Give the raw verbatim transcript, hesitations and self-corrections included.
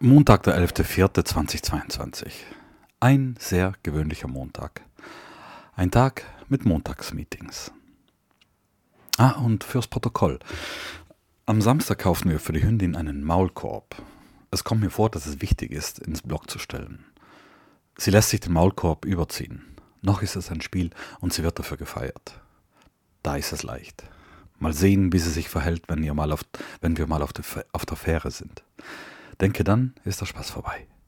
Montag, der elfter vierter zweitausendzweiundzwanzig. Ein sehr gewöhnlicher Montag. Ein Tag mit Montagsmeetings. Ah, und fürs Protokoll. Am Samstag kaufen wir für die Hündin einen Maulkorb. Es kommt mir vor, dass es wichtig ist, ins Blog zu stellen. Sie lässt sich den Maulkorb überziehen. Noch ist es ein Spiel und sie wird dafür gefeiert. Da ist es leicht. Mal sehen, wie sie sich verhält, wenn, ihr mal auf, wenn wir mal auf, die, auf der Fähre sind. Denke, dann ist der Spaß vorbei.